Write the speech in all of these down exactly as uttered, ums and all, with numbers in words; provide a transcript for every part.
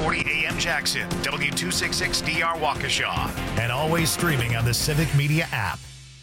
forty A M Jackson, W two sixty-six D R Waukesha, and always streaming on the Civic Media app.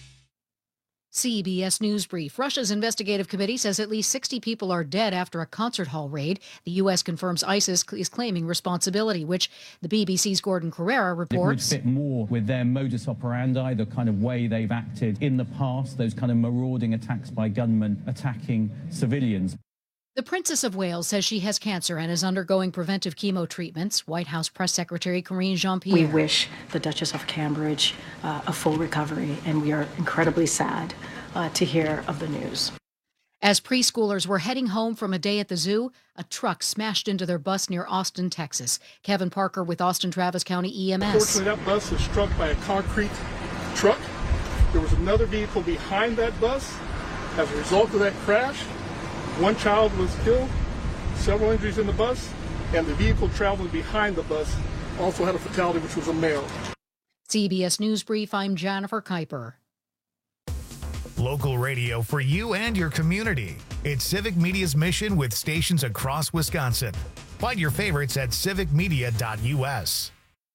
C B S News Brief. Russia's investigative committee says at least sixty people are dead after a concert hall raid. The U S confirms ISIS is claiming responsibility, which the B B C's Gordon Carrera reports. It would fit more with their modus operandi, the kind of way they've acted in the past, those kind of marauding attacks by gunmen attacking civilians. The Princess of Wales says she has cancer and is undergoing preventive chemo treatments. White House Press Secretary Karine Jean-Pierre. We wish the Duchess of Cambridge uh, a full recovery, and we are incredibly sad uh, to hear of the news. As preschoolers were heading home from a day at the zoo, a truck smashed into their bus near Austin, Texas. Kevin Parker with Austin Travis County E M S. Unfortunately, that bus was struck by a concrete truck. There was another vehicle behind that bus. As a result of that crash, one child was killed, several injuries in the bus, and the vehicle traveling behind the bus also had a fatality, which was a male. C B S News Brief, I'm Jennifer Kuiper. Local radio for you and your community. It's Civic Media's mission with stations across Wisconsin. Find your favorites at civic media dot U S.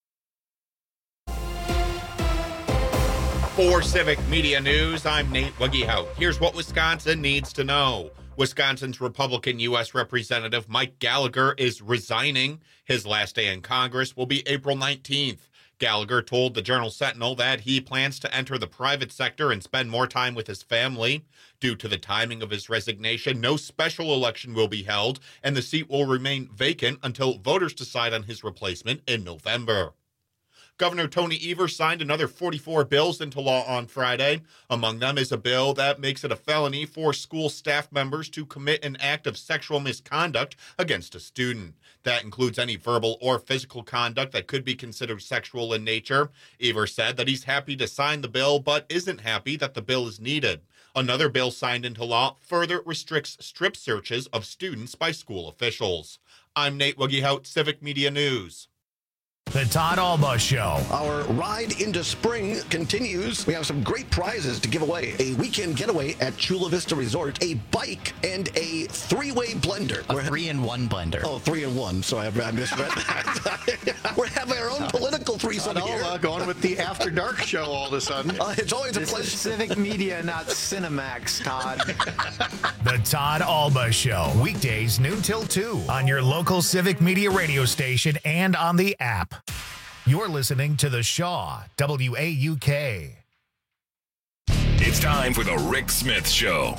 For Civic Media News, I'm Nate Wuggehout. Here's what Wisconsin needs to know. Wisconsin's Republican U S Representative Mike Gallagher is resigning. His last day in Congress will be April nineteenth. Gallagher told the Journal Sentinel that he plans to enter the private sector and spend more time with his family. Due to the timing of his resignation, no special election will be held, and the seat will remain vacant until voters decide on his replacement in November. Governor Tony Evers signed another forty-four bills into law on Friday. Among them is a bill that makes it a felony for school staff members to commit an act of sexual misconduct against a student. That includes any verbal or physical conduct that could be considered sexual in nature. Evers said that he's happy to sign the bill, but isn't happy that the bill is needed. Another bill signed into law further restricts strip searches of students by school officials. I'm Nate Wuggehout, Civic Media News. The Todd Alba Show. Our ride into spring continues. We have some great prizes to give away. A weekend getaway at Chula Vista Resort, a bike, and a three-way blender. A three-in-one blender. Oh, three-in-one. So I, I misread that. We're having our own political threesome Todd here. Alba going with the After Dark show all of a sudden. Uh, it's always this a pleasure. Is Civic Media, not Cinemax, Todd. The Todd Alba Show. Weekdays noon till two on your local Civic Media radio station and on the app. You're listening to The Shaw, W A U K. It's time for the Rick Smith Show.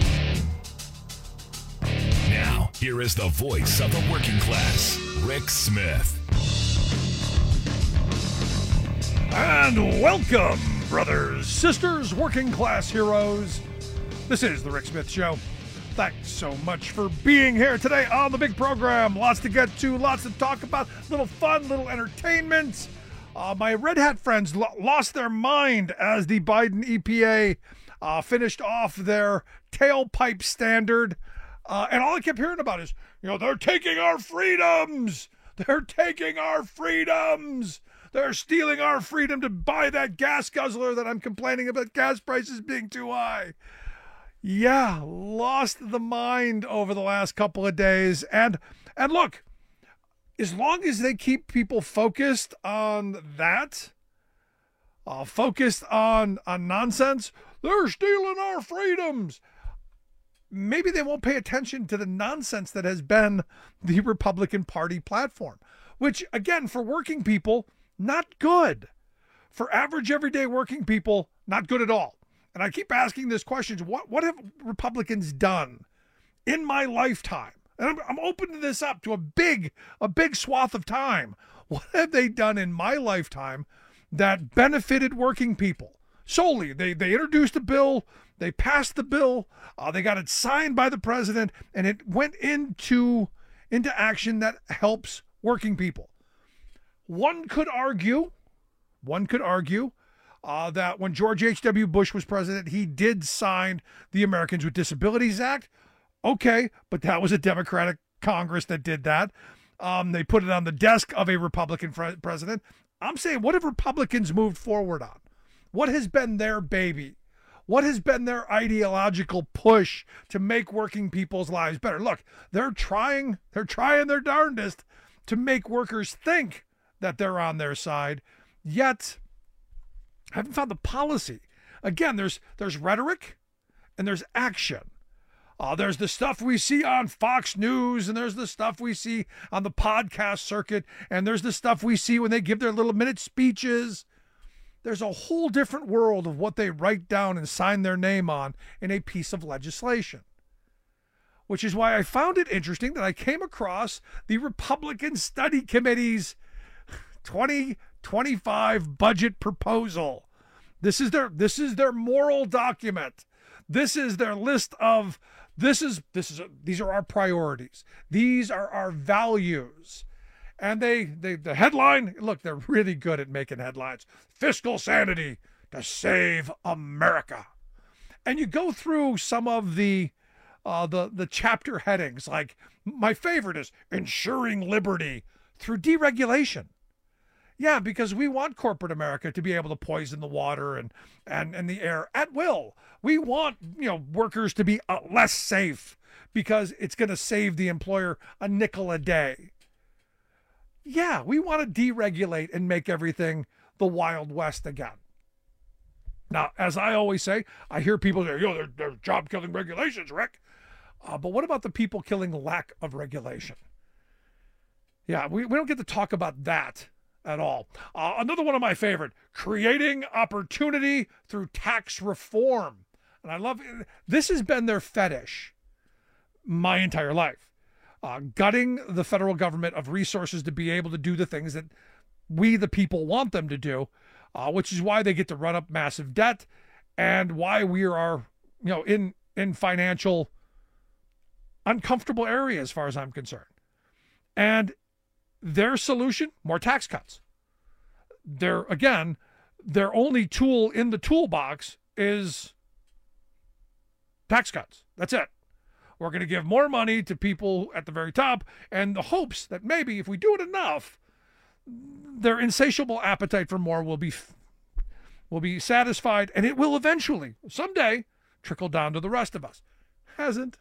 Now, here is the voice of the working class, Rick Smith. And welcome, brothers, sisters, working class heroes. This is the Rick Smith Show. Thanks so much for being here today on the big program. Lots to get to, lots to talk about, little fun, little entertainment. Uh, my Red Hat friends lo- lost their mind as the Biden E P A uh, finished off their tailpipe standard. Uh, and all I kept hearing about is, you know, they're taking our freedoms. They're taking our freedoms. They're stealing our freedom to buy that gas guzzler that I'm complaining about gas prices being too high. Yeah, lost the mind over the last couple of days. And and look, as long as they keep people focused on that, uh, focused on, on nonsense, they're stealing our freedoms. Maybe they won't pay attention to the nonsense that has been the Republican Party platform, which, again, for working people, not good. For average, everyday working people, not good at all. And I keep asking this question, what, what have Republicans done in my lifetime? And I'm, I'm opening this up to a big, a big swath of time. What have they done in my lifetime that benefited working people? Solely, they, they introduced a bill, they passed the bill, uh, they got it signed by the president, and it went into, into action that helps working people. One could argue, one could argue, Uh, that when George H W. Bush was president, he did sign the Americans with Disabilities Act. Okay, but that was a Democratic Congress that did that. Um, they put it on the desk of a Republican fre- president. I'm saying, what have Republicans moved forward on? What has been their baby? What has been their ideological push to make working people's lives better? Look, they're trying, they're trying their darndest to make workers think that they're on their side, yet haven't found the policy. Again, there's there's rhetoric and there's action. Uh, there's the stuff we see on Fox News, and there's the stuff we see on the podcast circuit, and there's the stuff we see when they give their little minute speeches. There's a whole different world of what they write down and sign their name on in a piece of legislation. Which is why I found it interesting that I came across the Republican Study Committee's twenty twenty-five budget proposal. This is their this is their moral document. This is their list of this is this is these are our priorities. These are our values. And they they the headline, look, they're really good at making headlines. Fiscal sanity to save America. And you go through some of the uh, the the chapter headings, like my favorite is ensuring liberty through deregulation. Yeah, because we want corporate America to be able to poison the water and, and, and the air at will. We want, you know, workers to be uh, less safe because it's going to save the employer a nickel a day. Yeah, we want to deregulate and make everything the Wild West again. Now, as I always say, I hear people say, yo, they're, they're job-killing regulations, Rick. Uh, but what about the people killing lack of regulation? Yeah, we, we don't get to talk about that at all. Uh, another one of my favorite, creating opportunity through tax reform. And I love it. This has been their fetish my entire life. Uh, gutting the federal government of resources to be able to do the things that we, the people, want them to do, uh, which is why they get to run up massive debt and why we are, you know, in, in financial uncomfortable area as far as I'm concerned. And their solution, more tax cuts. Their, again, their only tool in the toolbox is tax cuts. That's it. We're going to give more money to people at the very top, and the hopes that maybe if we do it enough, their insatiable appetite for more will be will be satisfied, and it will eventually, someday, trickle down to the rest of us. Hasn't.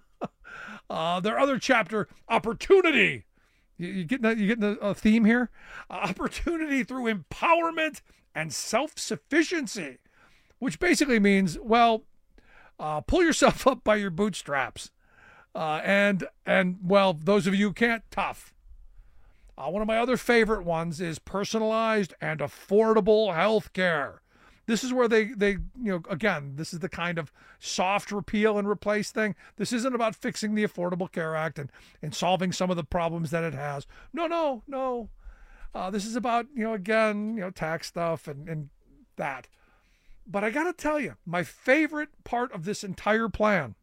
uh, their other chapter, opportunity. You, you getting a, you getting a, a theme here? Uh, opportunity through empowerment and self-sufficiency, which basically means, well, uh, pull yourself up by your bootstraps. Uh, and, and well, those of you who can't, tough. Uh, one of my other favorite ones is personalized and affordable health care. This is where they, they, you know, again, this is the kind of soft repeal and replace thing. This isn't about fixing the Affordable Care Act and, and solving some of the problems that it has. No, no, no. Uh, this is about, you know, again, you know, tax stuff and, and that. But I got to tell you, my favorite part of this entire plan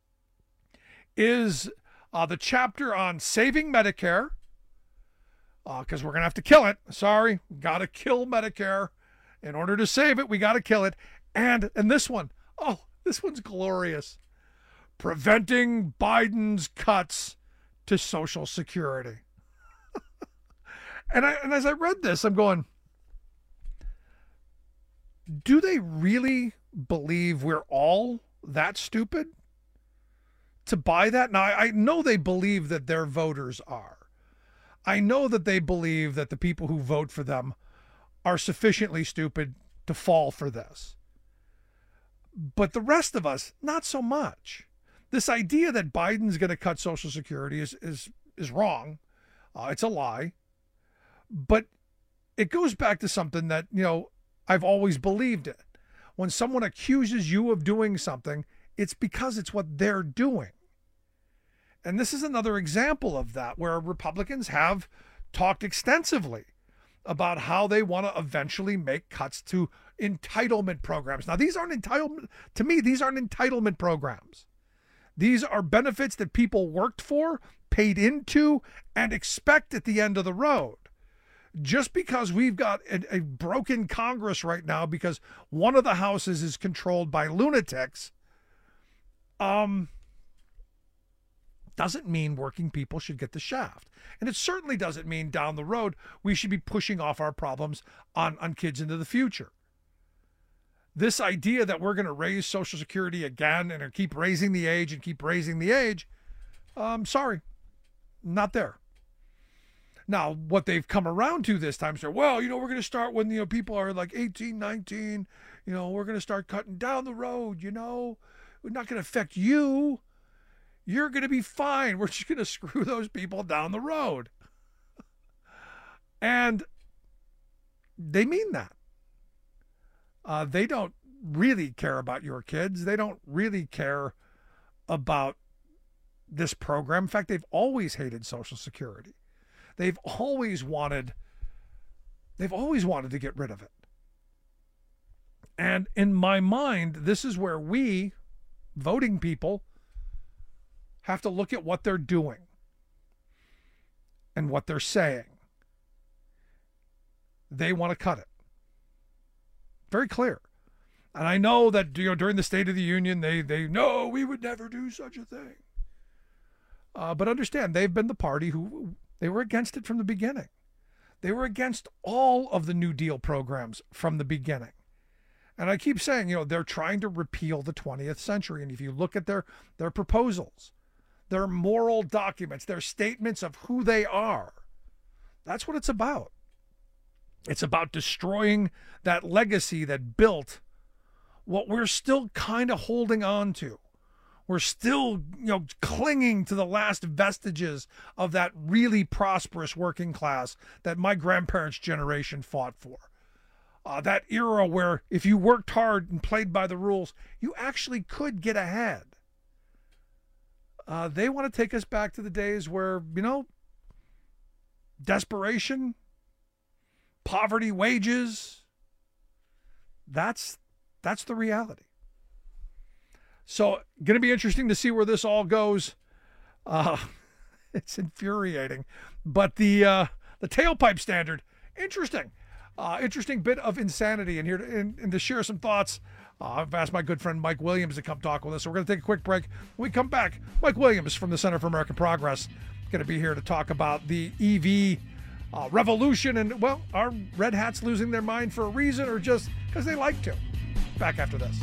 is uh, the chapter on saving Medicare, because uh, we're going to have to kill it. Sorry, got to kill Medicare. In order to save it, we got to kill it. And and this one, oh, this one's glorious. Preventing Biden's cuts to Social Security. and I and as I read this, I'm going, do they really believe we're all that stupid to buy that? Now, I, I know they believe that their voters are. I know that they believe that the people who vote for them are sufficiently stupid to fall for this. But the rest of us, not so much. This idea that Biden's going to cut Social Security is is is wrong. Uh, it's a lie. But it goes back to something that, you know, I've always believed in. When someone accuses you of doing something, it's because it's what they're doing. And this is another example of that, where Republicans have talked extensively about how they want to eventually make cuts to entitlement programs. Now, these aren't entitlement, to me, these aren't entitlement programs. These are benefits that people worked for, paid into, and expect at the end of the road. Just because we've got a, a broken Congress right now because one of the houses is controlled by lunatics, um, doesn't mean working people should get the shaft. And it certainly doesn't mean down the road we should be pushing off our problems on, on kids into the future. This idea that we're going to raise Social Security again and keep raising the age and keep raising the age, um, sorry, not there. Now, what they've come around to this time is, well, you know, we're going to start when, you know, people are like eighteen, nineteen, you know, we're going to start cutting down the road, you know, we're not going to affect you. You're going to be fine. We're just going to screw those people down the road. And they mean that. Uh, they don't really care about your kids. They don't really care about this program. In fact, they've always hated Social Security. They've always wanted, they've always wanted to get rid of it. And in my mind, this is where we, voting people, have to look at what they're doing and what they're saying. They want to cut it. Very clear. And I know that, you know, during the State of the Union, they, they, no, we would never do such a thing. Uh, but understand, they've been the party who, they were against it from the beginning. They were against all of the New Deal programs from the beginning. And I keep saying, you know, they're trying to repeal the twentieth century. And if you look at their, their proposals, their moral documents, their statements of who they are, that's what it's about. It's about destroying that legacy that built what we're still kind of holding on to. We're still, you know, clinging to the last vestiges of that really prosperous working class that my grandparents' generation fought for. Uh, that era where if you worked hard and played by the rules, you actually could get ahead. Uh, they want to take us back to the days where, you know, desperation, poverty, wages, that's that's the reality. So, going to be interesting to see where this all goes. Uh, it's infuriating. But the uh, the tailpipe standard, interesting. Uh, interesting bit of insanity. And here to, and, and to share some thoughts, uh, I've asked my good friend Mike Williams to come talk with us. So we're going to take a quick break. When we come back, Mike Williams from the Center for American Progress going to be here to talk about the E V uh, revolution. And, well, are Red Hats losing their mind for a reason or just because they like to? Back after this.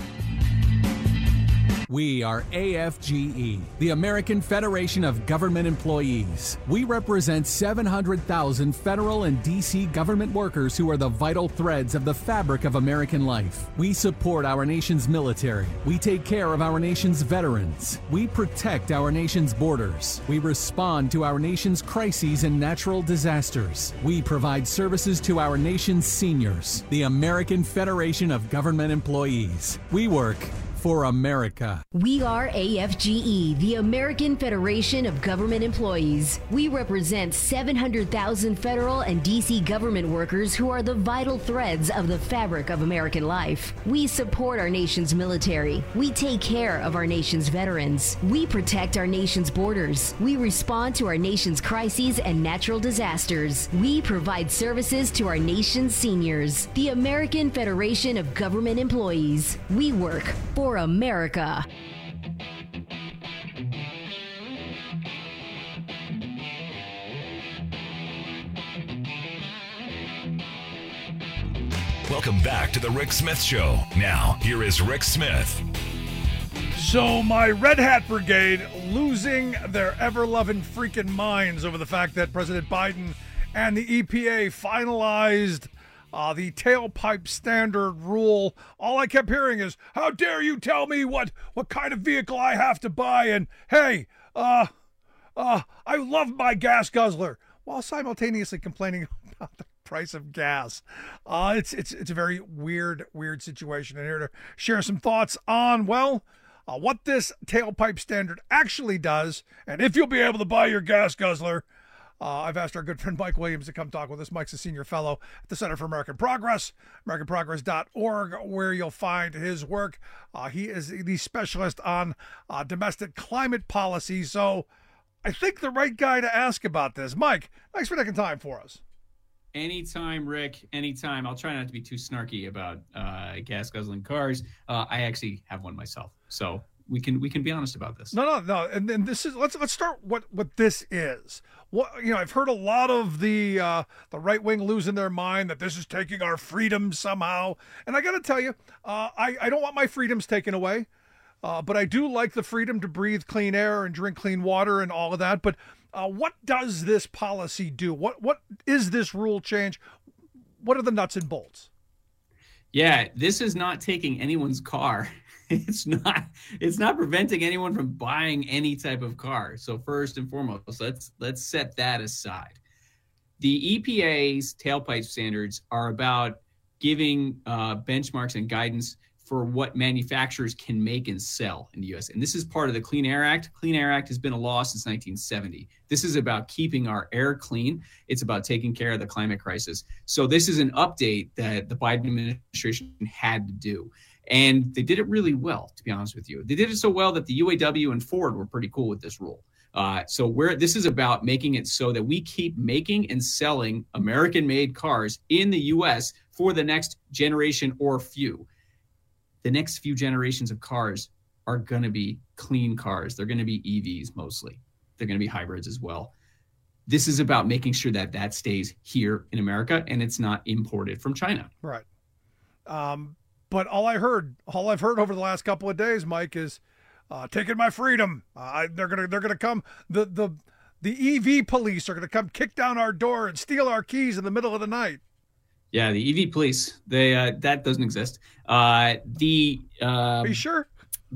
We are A F G E, the American Federation of Government Employees. We represent seven hundred thousand federal and D C government workers who are the vital threads of the fabric of American life. We support our nation's military. We take care of our nation's veterans. We protect our nation's borders. We respond to our nation's crises and natural disasters. We provide services to our nation's seniors. The American Federation of Government Employees. We work for America. We are A F G E, the American Federation of Government Employees. We represent seven hundred thousand federal and D C government workers who are the vital threads of the fabric of American life. We support our nation's military. We take care of our nation's veterans. We protect our nation's borders. We respond to our nation's crises and natural disasters. We provide services to our nation's seniors. The American Federation of Government Employees. We work for America. Welcome back to the Rick Smith Show. Now, here is Rick Smith. So my Red Hat Brigade losing their ever-loving freaking minds over the fact that President Biden and the E P A finalized Uh, the tailpipe standard rule. All I kept hearing is, how dare you tell me what, what kind of vehicle I have to buy? And hey, uh, uh, I love my gas guzzler, while simultaneously complaining about the price of gas. Uh, it's, it's, it's a very weird, weird situation. And here to share some thoughts on, well, uh, what this tailpipe standard actually does, and if you'll be able to buy your gas guzzler. Uh, I've asked our good friend Mike Williams to come talk with us. Mike's a senior fellow at the Center for American Progress, american progress dot org, where you'll find his work. Uh, he is the specialist on uh, domestic climate policy. So I think the right guy to ask about this. Mike, thanks for taking time for us. Anytime, Rick, anytime. I'll try not to be too snarky about uh, gas guzzling cars. Uh, I actually have one myself. So we can we can be honest about this. No, no, no. And then this is let's let's start what what this is. What you know, I've heard a lot of the uh, the right wing losing their mind that this is taking our freedoms somehow. And I got to tell you, uh, I I don't want my freedoms taken away, uh, but I do like the freedom to breathe clean air and drink clean water and all of that. But Uh, what does this policy do? What What is this rule change? What are the nuts and bolts? Yeah, this is not taking anyone's car. It's not it's not preventing anyone from buying any type of car. So first and foremost, let's let's set that aside. The E P A's tailpipe standards are about giving uh, benchmarks and guidance for what manufacturers can make and sell in the U S. And this is part of the Clean Air Act. Clean Air Act has been a law since nineteen seventy. This is about keeping our air clean. It's about taking care of the climate crisis. So this is an update that the Biden administration had to do. And they did it really well, to be honest with you. They did it so well that the U A W and Ford were pretty cool with this rule. Uh, so we're, this is about making it so that we keep making and selling American-made cars in the U S for the next generation or few. The next few generations of cars are going to be clean cars. They're going to be E Vs mostly. They're going to be hybrids as well. This is about making sure that that stays here in America and it's not imported from China. Right. Um, but all I heard, all I've heard over the last couple of days, Mike, is uh, taking my freedom. Uh, I, they're gonna, they're gonna come. The the the E V police are gonna come kick down our door and steal our keys in the middle of the night. Yeah, the E V police, they uh, that doesn't exist. Uh, the um, Are you sure?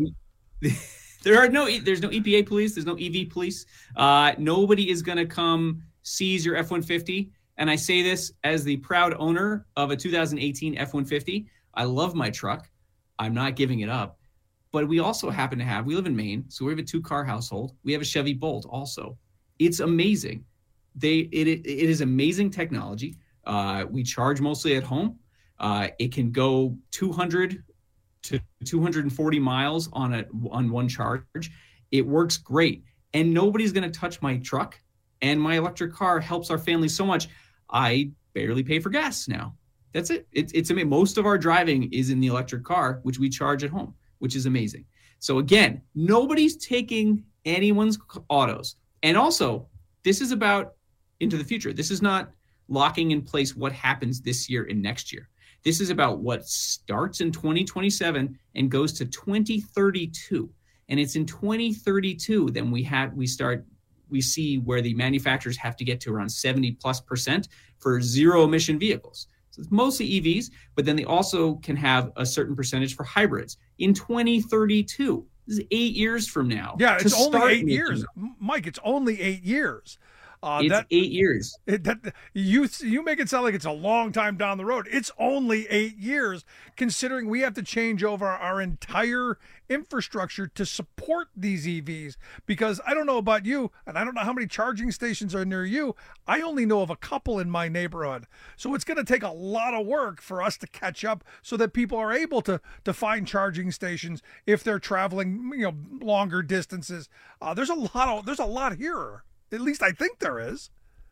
there are no there's no E P A police, there's no E V police. Uh, nobody is going to come seize your F one fifty. And I say this as the proud owner of a two thousand eighteen F one fifty. I love my truck. I'm not giving it up. But we also happen to have, we live in Maine, so we have a two-car household. We have a Chevy Bolt also. It's amazing. They it it, it is amazing technology. Uh, we charge mostly at home. Uh, it can go two hundred to two hundred forty miles on a on one charge. It works great, and nobody's going to touch my truck. And my electric car helps our family so much. I barely pay for gas now. That's it. It's it's amazing. Most of our driving is in the electric car, which we charge at home, which is amazing. So again, nobody's taking anyone's autos. And also, this is about into the future. This is not locking in place what happens this year and next year. This is about what starts in twenty twenty-seven and goes to twenty thirty-two. And it's in twenty thirty-two then we have we start we see where the manufacturers have to get to around seventy plus percent for zero emission vehicles. So it's mostly E Vs, but then they also can have a certain percentage for hybrids in twenty thirty-two. This is eight years from now. Yeah, it's only eight years. Them. Mike, it's only eight years. Uh, it's that, eight years. It, that you you make it sound like it's a long time down the road. It's only eight years, considering we have to change over our entire infrastructure to support these E Vs. Because I don't know about you, and I don't know how many charging stations are near you. I only know of a couple in my neighborhood. So it's going to take a lot of work for us to catch up, so that people are able to to find charging stations if they're traveling, you know, longer distances. Uh, there's a lot of there's a lot here. At least I think there is.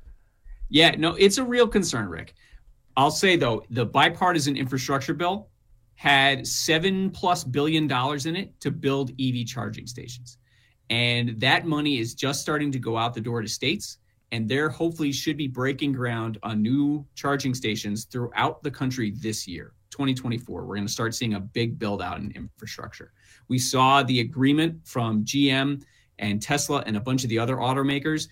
Yeah, no, it's a real concern, Rick. I'll say, though, the bipartisan infrastructure bill had seven plus billion dollars in it to build E V charging stations. And that money is just starting to go out the door to states. And there hopefully should be breaking ground on new charging stations throughout the country this year, twenty twenty-four. We're going to start seeing a big build out in infrastructure. We saw the agreement from G M and Tesla and a bunch of the other automakers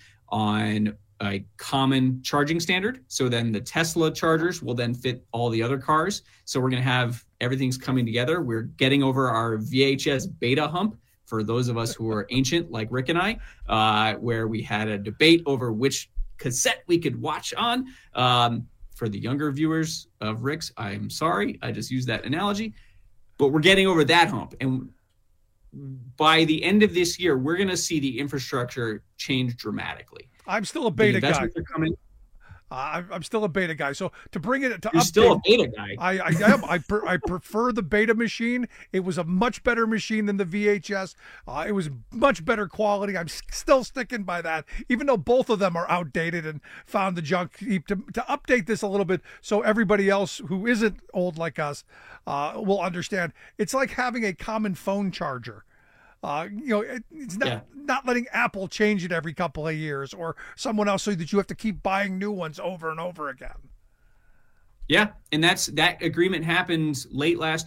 on a common charging standard. So then the Tesla chargers will then fit all the other cars. So we're going to have everything's coming together. We're getting over our V H S beta hump for those of us who are ancient like Rick and I, uh, where we had a debate over which cassette we could watch on. Um, for the younger viewers of Rick's, I'm sorry, I just used that analogy. But we're getting over that hump. And by the end of this year, we're going to see the infrastructure change dramatically. I'm still a beta guy. Coming. Uh, I'm still a beta guy. So to bring it to You're update, still a beta guy. I, I am. I, per, I prefer the beta machine. It was a much better machine than the V H S. Uh, it was much better quality. I'm still sticking by that, even though both of them are outdated and found the junk heap. To, to update this a little bit so everybody else who isn't old like us uh, will understand. It's like having a common phone charger. Uh, you know, it, it's not, yeah. not letting Apple change it every couple of years or someone else so that you have to keep buying new ones over and over again. Yeah, and that's that agreement happened late last year.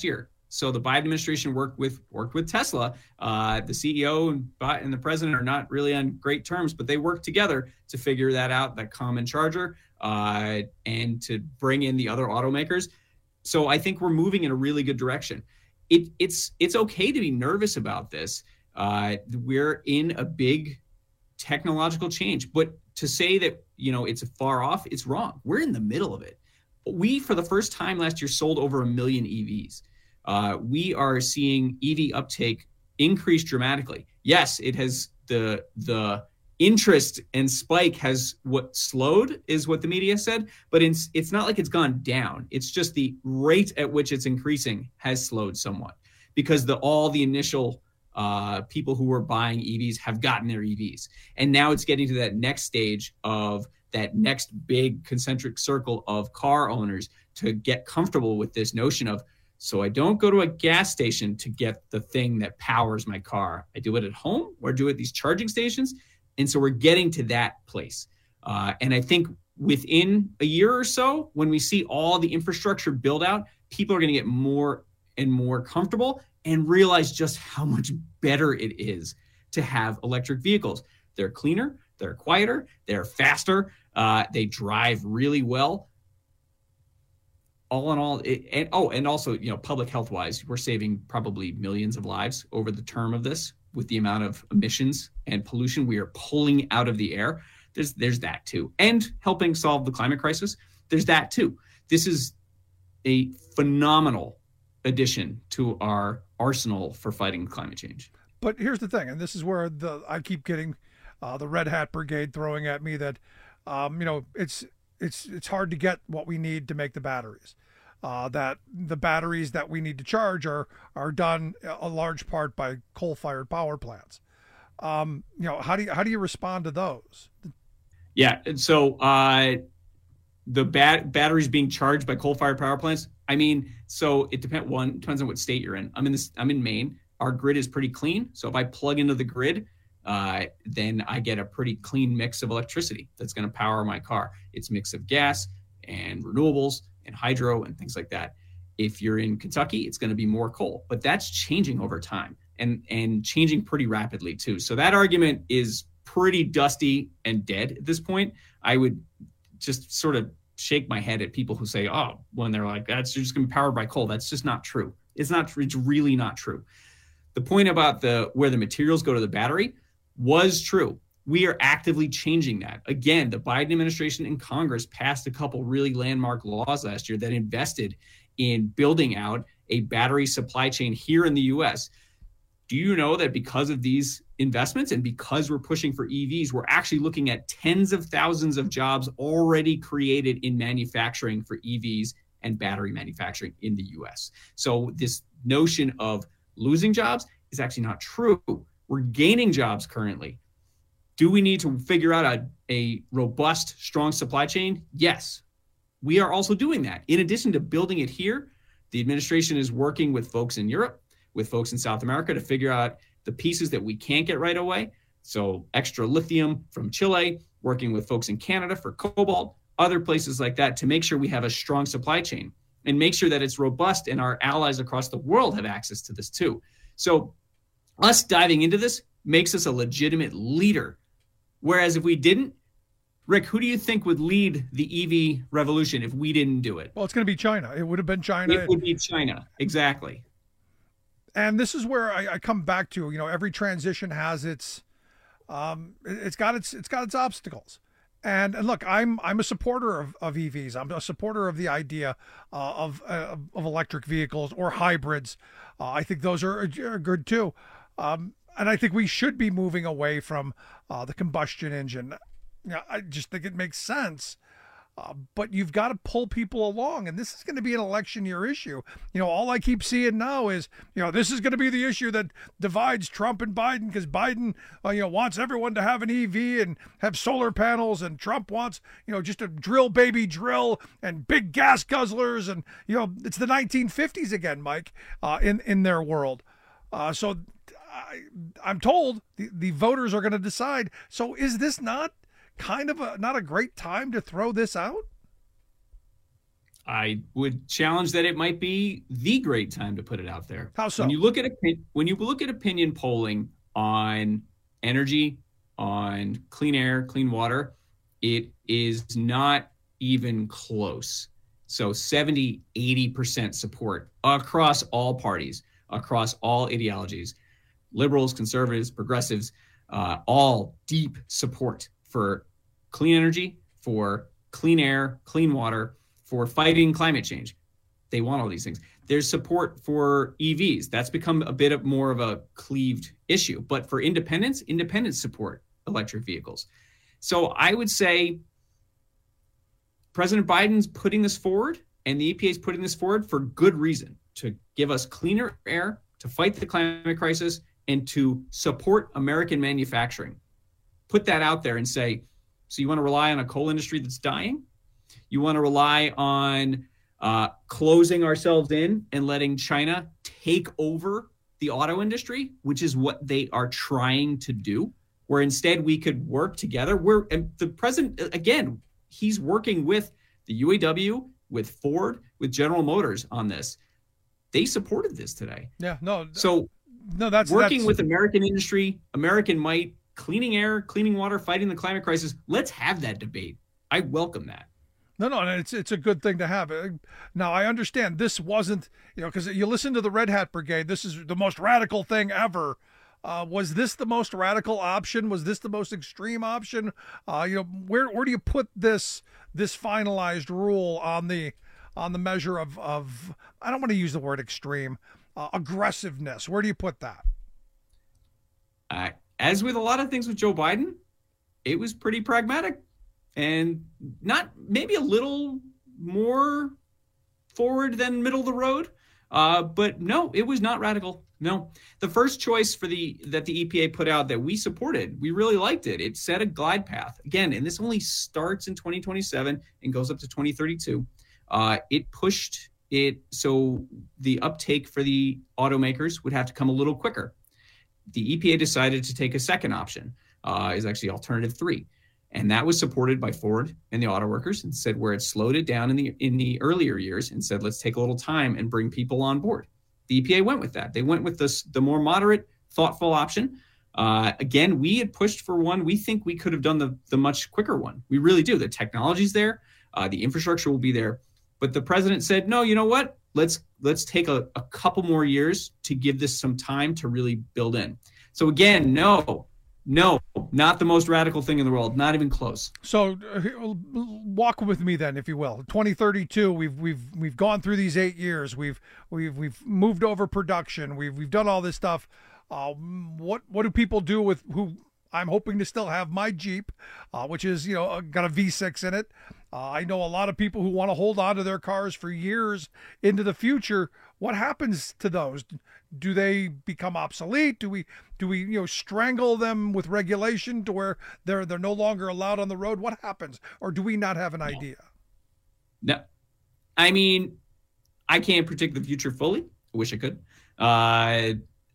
So the Biden administration worked with worked with Tesla. Uh, the C E O and, and the president are not really on great terms, but they worked together to figure that out, that common charger, uh, and to bring in the other automakers. So I think we're moving in a really good direction. It, it's it's okay to be nervous about this. Uh, we're in a big technological change, but to say that, you know, it's far off, it's wrong. We're in the middle of it. We, for the first time last year, sold over a million E Vs. Uh, we are seeing E V uptake increase dramatically. Yes, it has the the interest and spike has what slowed is what the media said, but it's, it's not like it's gone down. It's just the rate at which it's increasing has slowed somewhat because the all the initial uh, people who were buying E Vs have gotten their E Vs. And now it's getting to that next stage of that next big concentric circle of car owners to get comfortable with this notion of, so I don't go to a gas station to get the thing that powers my car. I do it at home or do it at these charging stations. And so we're getting to that place. Uh, and I think within a year or so, when we see all the infrastructure build out, people are going to get more and more comfortable and realize just how much better it is to have electric vehicles. They're cleaner, they're quieter, they're faster, uh, they drive really well. All in all, it, and oh, and also, you know, public health wise, we're saving probably millions of lives over the term of this with the amount of emissions and pollution we are pulling out of the air. There's there's that too, and helping solve the climate crisis. There's that too. This is a phenomenal addition to our arsenal for fighting climate change. But here's the thing, and this is where the I keep getting uh, the Red Hat Brigade throwing at me that, um, you know, it's. It's it's hard to get what we need to make the batteries. Uh, that the batteries that we need to charge are are done a large part by coal-fired power plants. Um, you know, how do you how do you respond to those? Yeah, and so uh, the bat- batteries being charged by coal-fired power plants. I mean, so it depends. One depends on what state you're in. I'm in this. I'm in Maine. Our grid is pretty clean. So if I plug into the grid, Uh, then I get a pretty clean mix of electricity that's going to power my car. It's a mix of gas and renewables and hydro and things like that. If you're in Kentucky, it's going to be more coal, but that's changing over time and, and changing pretty rapidly too. So that argument is pretty dusty and dead at this point. I would just sort of shake my head at people who say, oh, when they're like, that's just going to be powered by coal. That's just not true. It's not, it's really not true. The point about the, where the materials go to the battery was true. We are actively changing that. Again, the Biden administration and Congress passed a couple really landmark laws last year that invested in building out a battery supply chain here in the U S. Do you know that because of these investments and because we're pushing for E Vs, we're actually looking at tens of thousands of jobs already created in manufacturing for E Vs and battery manufacturing in the U S. So this notion of losing jobs is actually not true. We're gaining jobs currently. Do we need to figure out a, a robust, strong supply chain? Yes, we are also doing that. In addition to building it here, the administration is working with folks in Europe, with folks in South America to figure out the pieces that we can't get right away. So extra lithium from Chile, working with folks in Canada for cobalt, other places like that to make sure we have a strong supply chain and make sure that it's robust and our allies across the world have access to this too. So us diving into this makes us a legitimate leader. Whereas if we didn't, Rick, who do you think would lead the E V revolution if we didn't do it? Well, it's going to be China. It would have been China. It would be China. Exactly. And this is where I, I come back to, you know, every transition has its, um, it's got its, it's got its obstacles. And, and look, I'm I'm a supporter of, of E Vs. I'm a supporter of the idea uh, of, uh, of electric vehicles or hybrids. Uh, I think those are, are good too. Um, and I think we should be moving away from uh, the combustion engine. You know, I just think it makes sense. Uh, but you've got to pull people along, and this is going to be an election year issue. You know, all I keep seeing now is, you know, this is going to be the issue that divides Trump and Biden because Biden, uh, you know, wants everyone to have an E V and have solar panels, and Trump wants, you know, just a drill baby drill and big gas guzzlers, and you know, it's the nineteen fifties again, Mike, uh, in in their world. Uh, so I, I'm told the, the voters are going to decide. So is this not kind of a not a great time to throw this out? I would challenge that it might be the great time to put it out there. How so? When you look at when you look at opinion polling on energy, on clean air, clean water, it is not even close. So seventy, eighty percent support across all parties, across all ideologies, liberals, conservatives, progressives, uh, all deep support for clean energy, for clean air, clean water, for fighting climate change. They want all these things. There's support for E Vs. That's become a bit of more of a cleaved issue. But for independents, independents support electric vehicles. So I would say President Biden's putting this forward and the E P A is putting this forward for good reason, to give us cleaner air, to fight the climate crisis, and to support American manufacturing. Put that out there and say, so you want to rely on a coal industry that's dying? You want to rely on uh, closing ourselves in and letting China take over the auto industry, which is what they are trying to do, where instead we could work together. We're, and the president, again, he's working with the U A W, with Ford, with General Motors on this. They supported this today. Yeah, no. So no, that's working that's... with American industry, American might, cleaning air, cleaning water, fighting the climate crisis. Let's have that debate. I welcome that. No, no, it's it's a good thing to have. Now, I understand this wasn't, you know, because you listen to the Red Hat Brigade, this is the most radical thing ever. Uh, was this the most radical option? Was this the most extreme option? Uh, you know, where where do you put this this finalized rule on the on the measure of of I don't want to use the word extreme, uh, aggressiveness? Where do you put that? Uh, as with a lot of things with Joe Biden, it was pretty pragmatic and not maybe a little more forward than middle of the road. Uh, but no, it was not radical. No, the first choice for the that the E P A put out that we supported, we really liked it. It set a glide path again, and this only starts in twenty twenty-seven and goes up to twenty thirty-two. Uh, it pushed it so the uptake for the automakers would have to come a little quicker. The E P A decided to take a second option, uh, is actually alternative three. And that was supported by Ford and the auto workers, and said where it slowed it down in the in the earlier years and said, let's take a little time and bring people on board. The E P A went with that. They went with this, the more moderate, thoughtful option. Uh, again, we had pushed for one. We think we could have done the, the much quicker one. We really do. The technology's there. Uh, the infrastructure will be there. But the president said, no, you know what? Let's let's take a, a couple more years to give this some time to really build in. So again, no, no, not the most radical thing in the world, not even close. So uh, walk with me then, if you will. twenty thirty-two, we've we've we've gone through these eight years. We've we've we've moved over production. We've we've done all this stuff. Uh, what what do people do with who? I'm hoping to still have my Jeep, uh, which is, you know, got a V six in it. Uh, I know a lot of people who want to hold on to their cars for years into the future. What happens to those? Do they become obsolete? Do we, do we, you know, strangle them with regulation to where they're they're no longer allowed on the road? What happens? Or do we not have an idea? No, I mean, I can't predict the future fully. I wish I could, uh,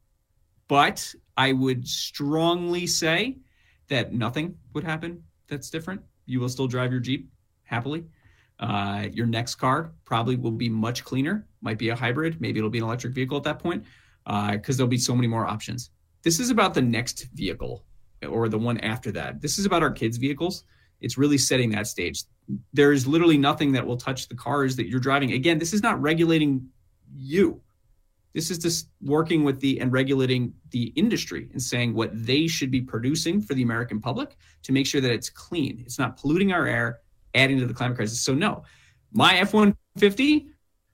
but I would strongly say that nothing would happen that's different. You will still drive your Jeep happily. Uh, your next car probably will be much cleaner. Might be a hybrid. Maybe it'll be an electric vehicle at that point, because uh, there'll be so many more options. This is about the next vehicle or the one after that. This is about our kids' vehicles. It's really setting that stage. There's literally nothing that will touch the cars that you're driving. Again, this is not regulating you. This is just working with the and regulating the industry and saying what they should be producing for the American public to make sure that it's clean. It's not polluting our air, adding to the climate crisis. So no, my F one fifty,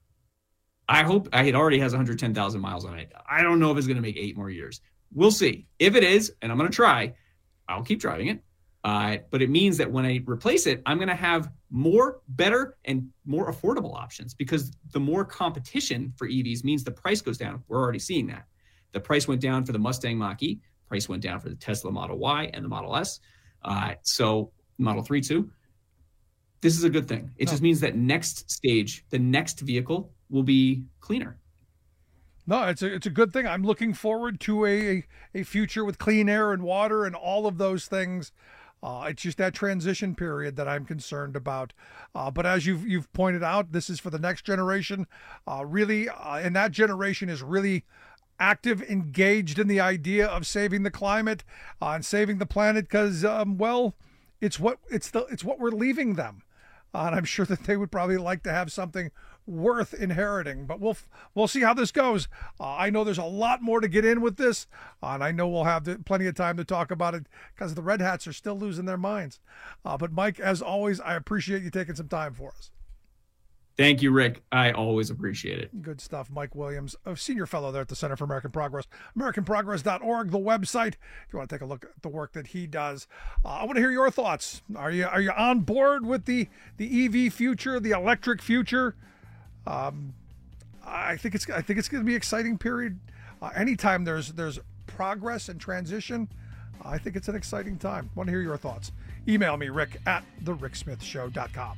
I hope it already has one hundred ten thousand miles on it. I don't know if it's going to make eight more years. We'll see. If it is, and I'm going to try, I'll keep driving it. Uh, but it means that when I replace it, I'm going to have more, better, and more affordable options, because the more competition for E Vs means the price goes down. We're already seeing that. The price went down for the Mustang Mach-E. Price went down for the Tesla Model Y and the Model S. Uh, so Model three too. This is a good thing. It no. just means that next stage, the next vehicle will be cleaner. No, it's a, it's a good thing. I'm looking forward to a, a future with clean air and water and all of those things. Uh, it's just that transition period that I'm concerned about. Uh, but as you've you've pointed out, this is for the next generation. Uh, really, uh, and that generation is really active, engaged in the idea of saving the climate uh, and saving the planet because, um, well, it's what it's the it's what we're leaving them. Uh, and I'm sure that they would probably like to have something worth inheriting. But we'll we'll see how this goes. Uh, I know there's a lot more to get in with this, uh, and I know we'll have the, plenty of time to talk about it because the Red Hats are still losing their minds. Uh, but Mike, as always, I appreciate you taking some time for us. Thank you, Rick. I always appreciate it. Good stuff. Mike Williams, a senior fellow there at the Center for American Progress, american progress dot org, the website, if you want to take a look at the work that he does. Uh, I want to hear your thoughts. Are you are you on board with the, the E V future, the electric future? Um, I think it's I think it's going to be an exciting period. Uh, anytime there's there's progress and transition, I think it's an exciting time. I want to hear your thoughts. Email me, Rick at the rick smith show dot com.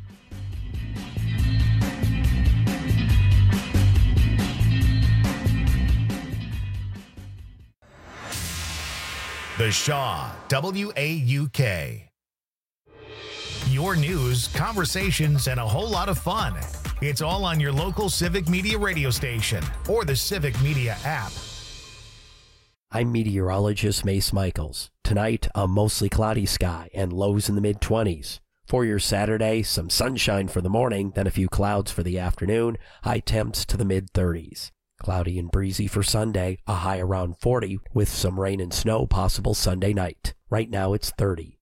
The Shaw, W A U K. Your news, conversations, and a whole lot of fun. It's all on your local Civic Media radio station or the Civic Media app. I'm meteorologist Mace Michaels. Tonight, a mostly cloudy sky and lows in the mid twenties. For your Saturday, some sunshine for the morning, then a few clouds for the afternoon, high temps to the mid thirties. Cloudy and breezy for Sunday, a high around forty, with some rain and snow possible Sunday night. Right now it's thirty.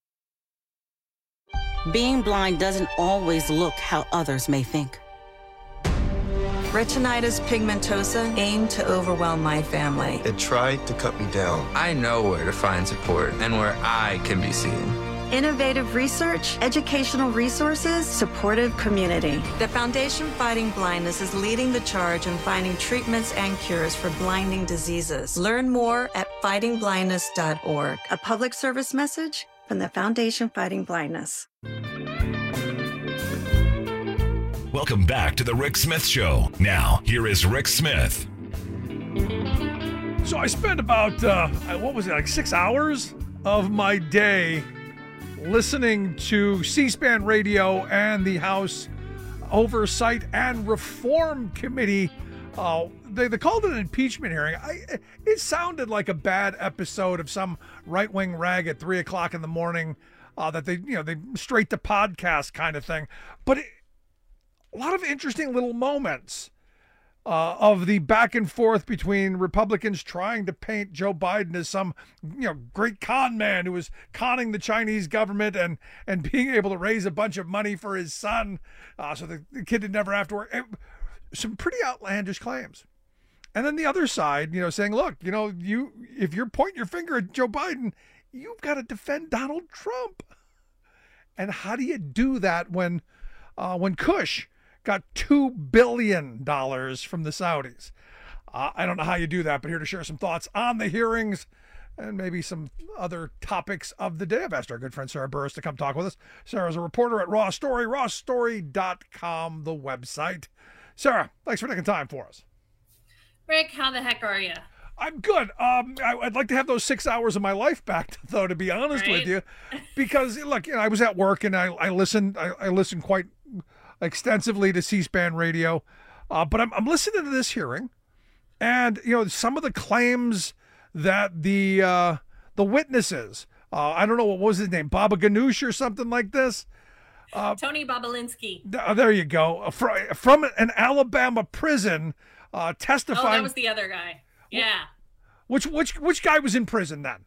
Being blind doesn't always look how others may think. Retinitis pigmentosa aimed to overwhelm my family. It tried to cut me down. I know where to find support and where I can be seen. Innovative research, educational resources, supportive community. The Foundation Fighting Blindness is leading the charge in finding treatments and cures for blinding diseases. Learn more at fighting blindness dot org. A public service message from the Foundation Fighting Blindness. Welcome back to the Rick Smith Show. Now, here is Rick Smith. So I spent about, uh, what was it, like six hours of my day listening to C-SPAN radio and the House Oversight and Reform Committee. Uh, they, they called it an impeachment hearing. I, it sounded like a bad episode of some right-wing rag at three o'clock in the morning uh, that they, you know, they straight to podcast kind of thing. But it, a lot of interesting little moments uh, of the back and forth between Republicans trying to paint Joe Biden as some, you know, great con man who was conning the Chinese government and and being able to raise a bunch of money for his son, uh, so the, the kid didn't never have to work. It, some pretty outlandish claims. And then the other side, you know, saying, look, you know, you if you're pointing your finger at Joe Biden, you've got to defend Donald Trump. And how do you do that when uh, when Kush got two billion dollars from the Saudis? Uh, I don't know how you do that, but here to share some thoughts on the hearings and maybe some other topics of the day. I've asked our good friend Sarah Burris to come talk with us. Sarah's a reporter at Raw Story, raw story dot com, the website. Sarah, thanks for taking time for us. Rick, how the heck are you? I'm good. Um, I, I'd like to have those six hours of my life back, though, to be honest right? with you, because look, you know, I was at work and I, I listened. I, I listened quite extensively to C-SPAN radio, uh, but I'm, I'm listening to this hearing, and you know, some of the claims that the uh, the witnesses, uh, I don't know what was his name, Baba Ganoush or something like this. Uh, Tony Bobolinsky. Th- there you go, from, from an Alabama prison, uh, testifying. Oh, that was the other guy. Yeah. Which which which guy was in prison then?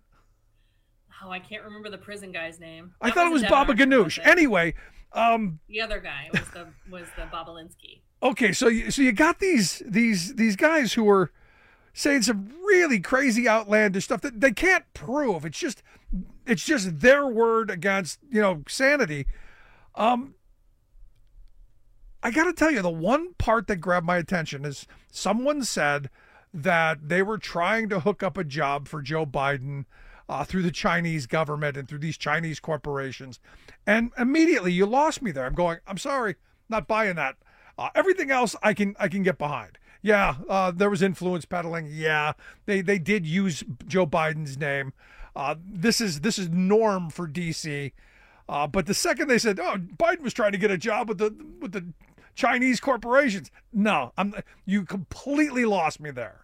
Oh, I can't remember the prison guy's name. I That thought it was wasn't Baba Devin Archer, Ganoush. was it? Anyway, um, the other guy was the was the Bobolinsky. Okay, so you, so you got these these these guys who were saying some really crazy outlandish stuff that they can't prove. It's just it's just their word against, you know, sanity. Um, I got to tell you, the one part that grabbed my attention is someone said that they were trying to hook up a job for Joe Biden uh, through the Chinese government and through these Chinese corporations. And immediately you lost me there. I'm going, I'm sorry, not buying that. Uh, everything else I can I can get behind. Yeah, uh, there was influence peddling. Yeah, they they did use Joe Biden's name. Uh, this is this is norm for D C. Uh, but the second they said, "Oh, Biden was trying to get a job with the with the Chinese corporations," no, I'm you completely lost me there.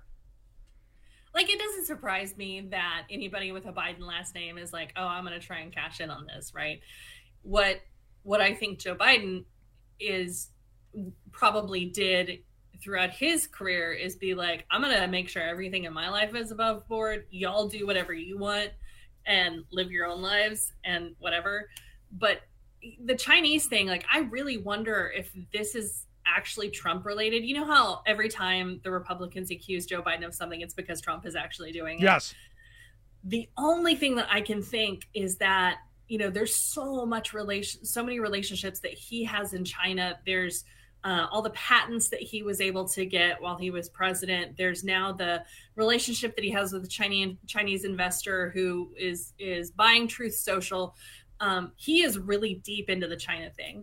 Like, it doesn't surprise me that anybody with a Biden last name is like, "Oh, I'm going to try and cash in on this," right? What what I think Joe Biden is probably did throughout his career is be like, I'm going to make sure everything in my life is above board. Y'all do whatever you want and live your own lives and whatever. But the Chinese thing, like, I really wonder if this is actually Trump related. You know how every time the Republicans accuse Joe Biden of something, it's because Trump is actually doing it? Yes. The only thing that I can think is that, you know, there's so much relation, so many relationships that he has in China. There's uh, all the patents that he was able to get while he was president. There's now the relationship that he has with the Chinese Chinese investor who is is buying Truth Social. Um, he is really deep into the China thing.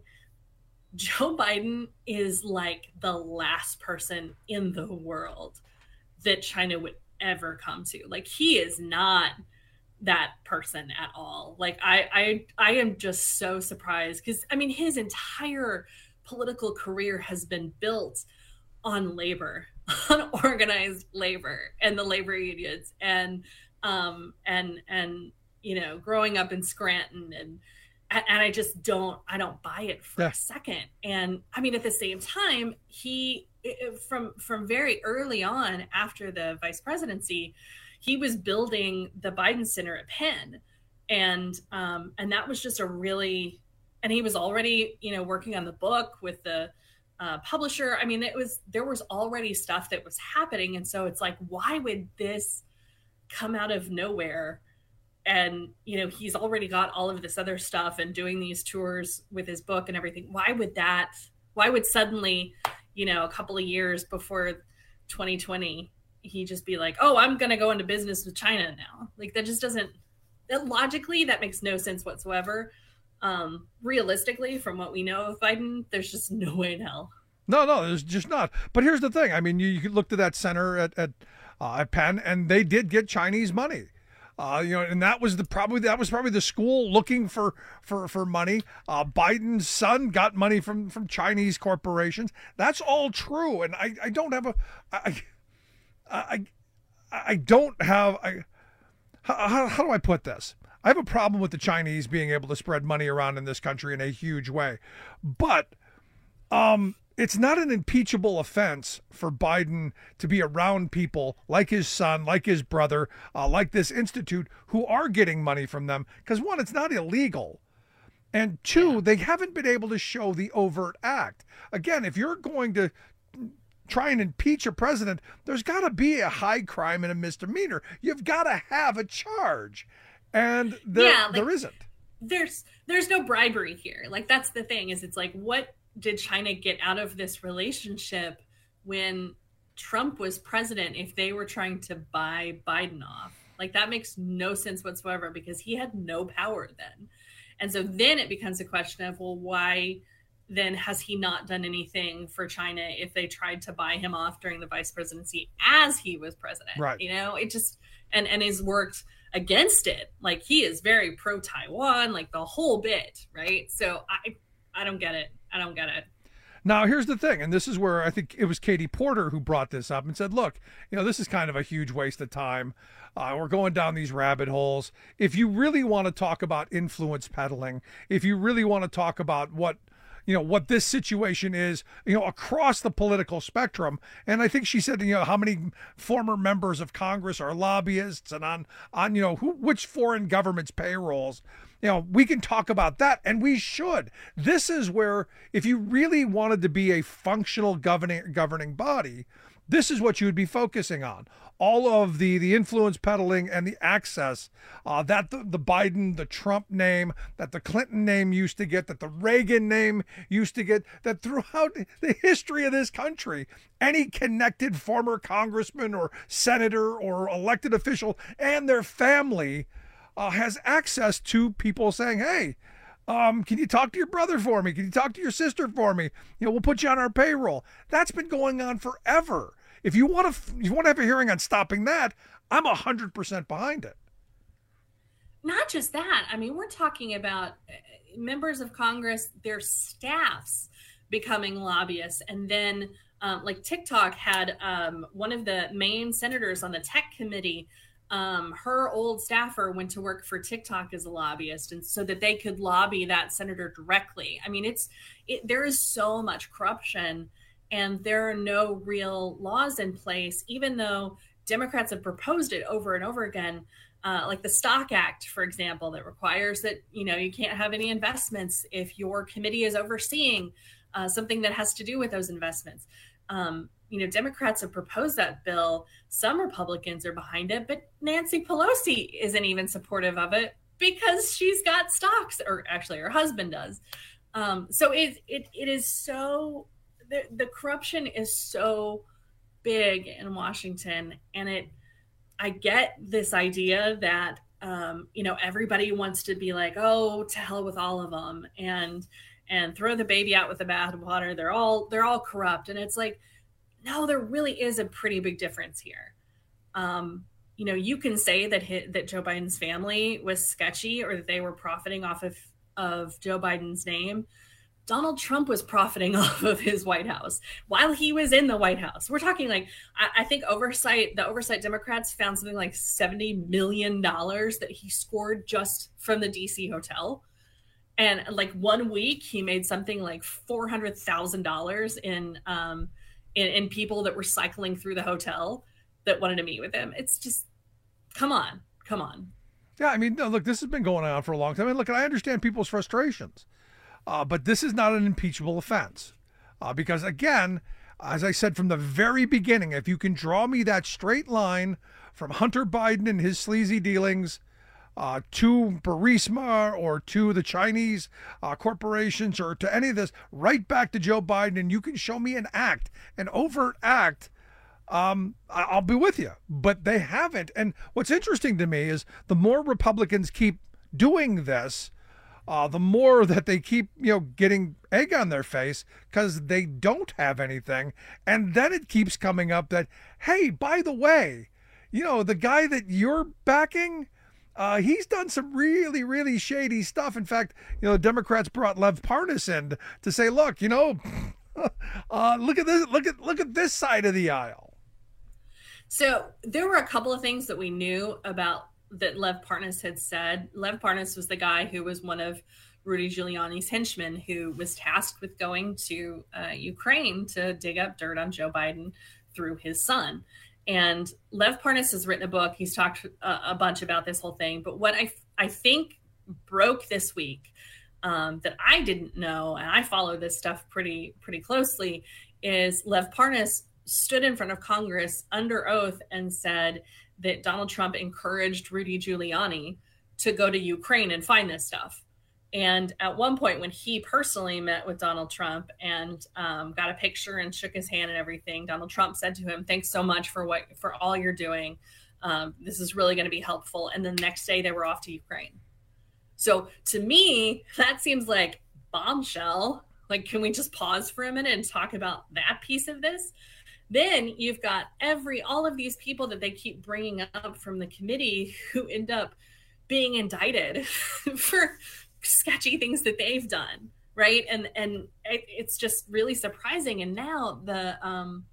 Joe Biden is like the last person in the world that China would ever come to. Like, he is not that person at all. Like, I I, I am just so surprised because, I mean, his entire political career has been built on labor, on organized labor and the labor unions and um and and you know, growing up in Scranton and and I just don't I don't buy it for yeah. a second. And I mean, at the same time, he from from very early on after the vice presidency, he was building the Biden Center at Penn, and um and that was just a really and he was already, you know, working on the book with the uh, publisher. I mean, it was there was already stuff that was happening, and so it's like, why would this come out of nowhere? And, you know, he's already got all of this other stuff and doing these tours with his book and everything. Why would that, why would suddenly, you know, a couple of years before twenty twenty, he just be like, oh, I'm going to go into business with China now? Like, that just doesn't, that logically, that makes no sense whatsoever. Um, realistically, from what we know of Biden, there's just no way in hell. No, no, there's just not. But here's the thing. I mean, you, you looked at that center at, at, uh, at Penn, and they did get Chinese money. Uh, you know, and that was the probably that was probably the school looking for for for money. Uh, Biden's son got money from from Chinese corporations. That's all true, and I, I don't have a I I I don't have I how, how do I put this? I have a problem with the Chinese being able to spread money around in this country in a huge way, but um. It's not an impeachable offense for Biden to be around people like his son, like his brother, uh, like this institute who are getting money from them. Because one, it's not illegal. And two, they haven't been able to show the overt act. Again, if you're going to try and impeach a president, there's got to be a high crime and a misdemeanor. You've got to have a charge. And there, yeah, like, there isn't. There's, there's no bribery here. Like, that's the thing is it's like, what did China get out of this relationship when Trump was president if they were trying to buy Biden off? Like, that makes no sense whatsoever because he had no power then. And so then it becomes a question of, well, why then has he not done anything for China if they tried to buy him off during the vice presidency as he was president? Right. You know, it just, and, and has worked against it. Like, he is very pro-Taiwan, like the whole bit, right? So I, I don't get it. I don't get it. Now, here's the thing, and this is where I think it was Katie Porter who brought this up and said, look, you know, this is kind of a huge waste of time. Uh, we're going down these rabbit holes. If you really want to talk about influence peddling, if you really want to talk about what, you know, what this situation is, you know, across the political spectrum. And I think she said, you know, how many former members of Congress are lobbyists and on, on, you know, who, which foreign governments' payrolls. You know, we can talk about that, and we should. This is where, if you really wanted to be a functional governing governing body, this is what you would be focusing on. All of the, the influence peddling and the access uh, that the, the Biden, the Trump name, that the Clinton name used to get, that the Reagan name used to get, that throughout the history of this country, any connected former congressman or senator or elected official and their family Uh, has access to people saying, hey, um, can you talk to your brother for me? Can you talk to your sister for me? You know, we'll put you on our payroll. That's been going on forever. If you want to, if you want to have a hearing on stopping that, I'm one hundred percent behind it. not just that. I mean, we're talking about members of Congress, their staffs becoming lobbyists. And then um, like TikTok had um, one of the main senators on the tech committee. Um, her old staffer went to work for TikTok as a lobbyist, and so that they could lobby that senator directly. I mean, it's it, there is so much corruption, and there are no real laws in place, even though Democrats have proposed it over and over again, uh, like the Stock Act, for example, that requires that, you know, you can't have any investments if your committee is overseeing uh, something that has to do with those investments. Um, you know, Democrats have proposed that bill. Some Republicans are behind it, but Nancy Pelosi isn't even supportive of it because she's got stocks, or actually her husband does. Um, so it, it it is so, the, the corruption is so big in Washington. And it, I get this idea that, um, you know, everybody wants to be like, oh, to hell with all of them, and and throw the baby out with the bathwater. They're all they're all corrupt. And it's like, no, there really is a pretty big difference here. Um, you know, you can say that his, that Joe Biden's family was sketchy, or that they were profiting off of, of Joe Biden's name. Donald Trump was profiting off of his White House while he was in the White House. We're talking like, I, I think oversight, the oversight Democrats found something like seventy million dollars that he scored just from the D C hotel. And like one week he made something like four hundred thousand dollars in, um, in, in people that were cycling through the hotel that wanted to meet with him. It's just, come on, come on. Yeah, I mean, no, look, this has been going on for a long time. I mean, look, I understand people's frustrations, uh, but this is not an impeachable offense. Uh, because, again, as I said from the very beginning, if you can draw me that straight line from Hunter Biden and his sleazy dealings uh, to Burisma or to the Chinese uh, corporations or to any of this, right back to Joe Biden, and you can show me an act, an overt act, um, I'll be with you. But they haven't. And what's interesting to me is the more Republicans keep doing this, uh, the more that they keep, you know, getting egg on their face because they don't have anything. And then it keeps coming up that, hey, by the way, you know, the guy that you're backing, Uh, he's done some really, really shady stuff. In fact, you know, the Democrats brought Lev Parnas in to say, look, you know, uh, look at this, look at, look at this side of the aisle. So there were a couple of things that we knew about that Lev Parnas had said. Lev Parnas was the guy who was one of Rudy Giuliani's henchmen who was tasked with going to uh, Ukraine to dig up dirt on Joe Biden through his son. And Lev Parnas has written a book. He's talked a, a bunch about this whole thing. But what I, I think broke this week um, that I didn't know, and I follow this stuff pretty pretty closely, is Lev Parnas stood in front of Congress under oath and said that Donald Trump encouraged Rudy Giuliani to go to Ukraine and find this stuff. And at one point when he personally met with Donald Trump and um, got a picture and shook his hand and everything, Donald Trump said to him, thanks so much for what for all you're doing. Um, this is really going to be helpful. And the next day they were off to Ukraine. So to me, that seems like bombshell. Like, can we just pause for a minute and talk about that piece of this? Then you've got every all of these people that they keep bringing up from the committee who end up being indicted for sketchy things that they've done, right? And and it, it's just really surprising. And now the um,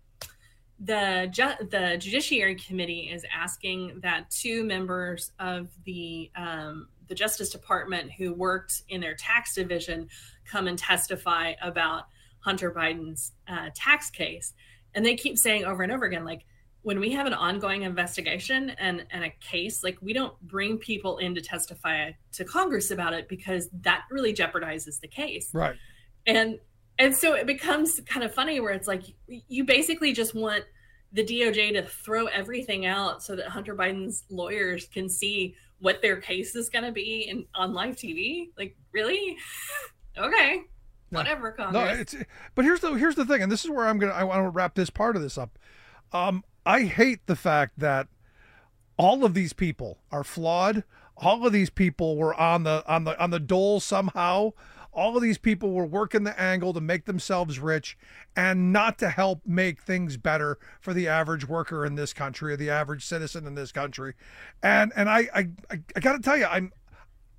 the ju- the Judiciary Committee is asking that two members of the um, the Justice Department who worked in their tax division come and testify about Hunter Biden's uh, tax case. And they keep saying over and over again, like, when we have an ongoing investigation and, and a case, like, we don't bring people in to testify to Congress about it because that really jeopardizes the case. Right. And and so it becomes kind of funny where it's like you basically just want the D O J to throw everything out so that Hunter Biden's lawyers can see what their case is going to be in on live T V. Like, really? Okay. No, whatever, Congress. No, it's, but here's the here's the thing, and this is where I'm gonna I want to wrap this part of this up. Um, I hate the fact that all of these people are flawed. All of these people were on the on the on the dole somehow. All of these people were working the angle to make themselves rich and not to help make things better for the average worker in this country or the average citizen in this country. And and I I, I got to tell you, I'm